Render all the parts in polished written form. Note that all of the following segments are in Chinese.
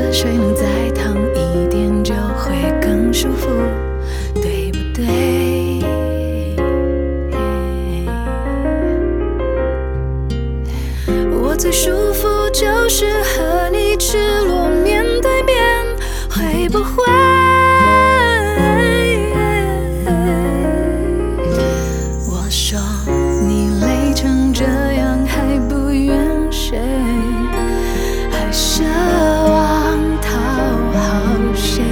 水能再烫一点就会更舒服，对不对？我最舒服就是和你赤裸面对面，会不会？我说你累成这样还不怨谁，还奢望讨好谁？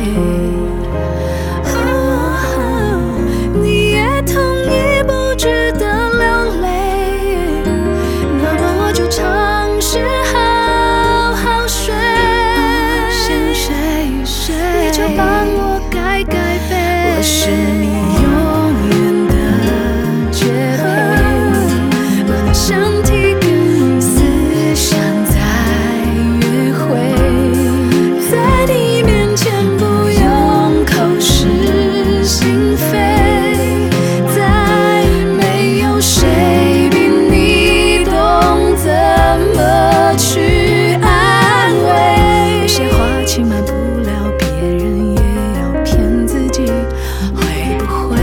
你也同意不值得流泪，那么我就尝试好好睡。先睡，你就帮我盖盖被，我是你永远的绝配，我的身体跟思想在约会，在你面前不用口是心非，再没有谁比你懂怎么去安慰。有些话起码不了别人，也要骗自己，会不会？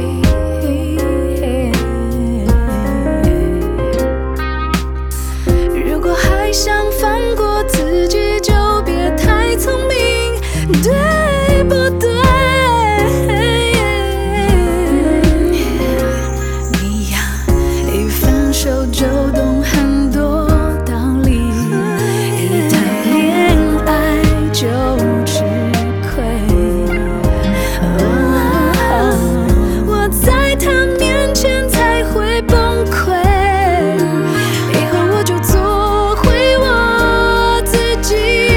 如果还想放过自己，就别太聪明，对不对？你呀，一分手就懂很多道理，一谈恋爱就吃亏。我在他面前才会崩溃，以后我就做回我自己。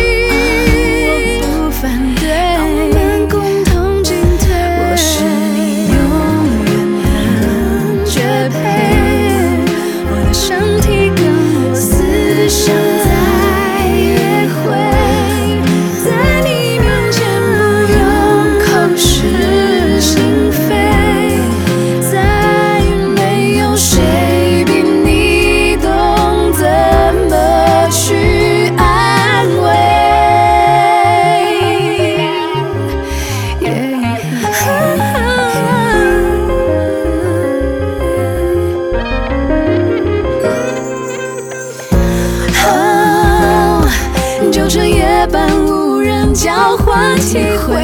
我不反对，让我们共同进退。我是你永远的绝配，我的身体跟我思想在约会，在你面前不用口是心非，再没有谁比你懂怎么去安慰。就这夜半无人交换体会，